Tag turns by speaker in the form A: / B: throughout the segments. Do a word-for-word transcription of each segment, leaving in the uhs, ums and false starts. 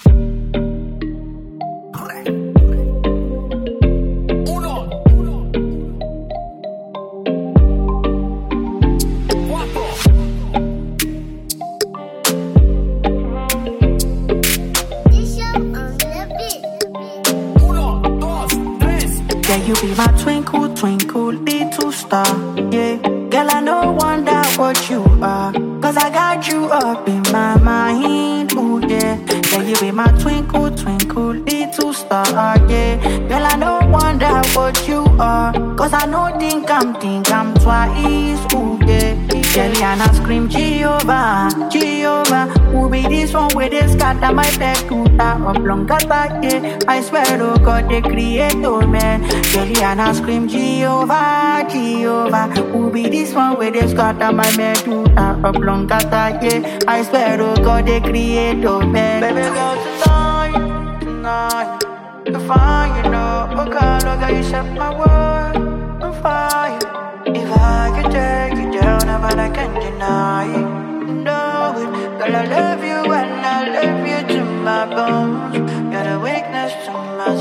A: Yeah, you be my twinkle, twinkle, little star. Yeah, girl, I no wonder what you are. Cause I got you up in my mind. Ooh, yeah. Yeah, you be my twinkle, twinkle, little star. Yeah, girl, I no wonder what you are. Cause I no think I'm, think I'm twice. Ooh, yeah. Jelly and I scream, Jehovah, Jehovah. Who be this one with this scatter my back to that oblong attack, yeah. I swear to God, the creator, man. Jelly and I scream, Jehovah, Jehovah. Who be this one with this scatter my back to that oblong attack, yeah. I swear to God, the creator, man. Baby girl, tonight, tonight, you're fine, you know. Oh God, look how you set my world on fire. If I could take you down, but I can't deny it. Know it, girl, I love you and I love you to my bones. You're the weakness to my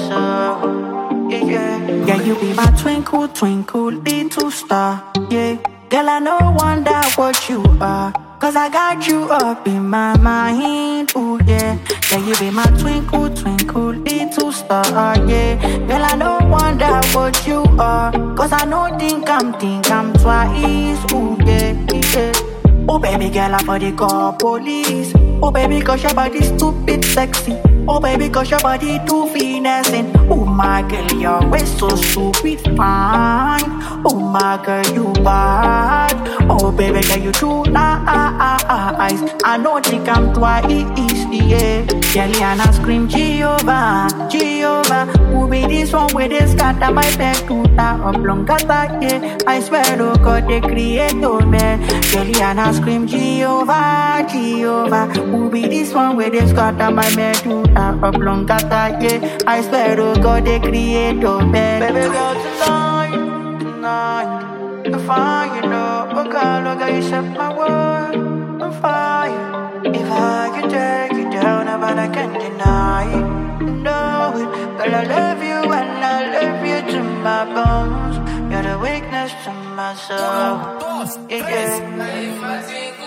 A: soul. Yeah, yeah. Yeah, you be my twinkle, twinkle, little star. Yeah, girl, I no wonder what you are. Cause I got you up in my mind. Ooh, yeah. Yeah, you be my twinkle, twinkle, little star. Yeah, girl, I no wonder what you are. Cause I no think I'm, think I'm twice. Ooh, yeah, yeah. Oh, baby girl, I'm for the call police. Oh, baby, cause your body stupid sexy. Oh, baby, cause your body too finessing. Oh, my girl, your waist so stupid fine. Oh, my girl, you bad. Oh, baby, girl, you too nice. I know think I'm twice, yeah. Jelly and I scream, Jehovah, Jehovah. Who be this one with this scatter my back to that oblong attack, yeah. I swear to God, the creator, man. Jelly and I scream, Jehovah, Jehovah. Who be this one with this scatter my back to that oblong attack, yeah. I swear to God, the creator, man. Baby girl, tonight, tonight, you're fine, you know. Oh God, look how you set my world on fire. If I could take you down, but I can't deny it. Know it, girl, I love you and I love you to my bones. You're the weakness to my soul. Yeah, yeah.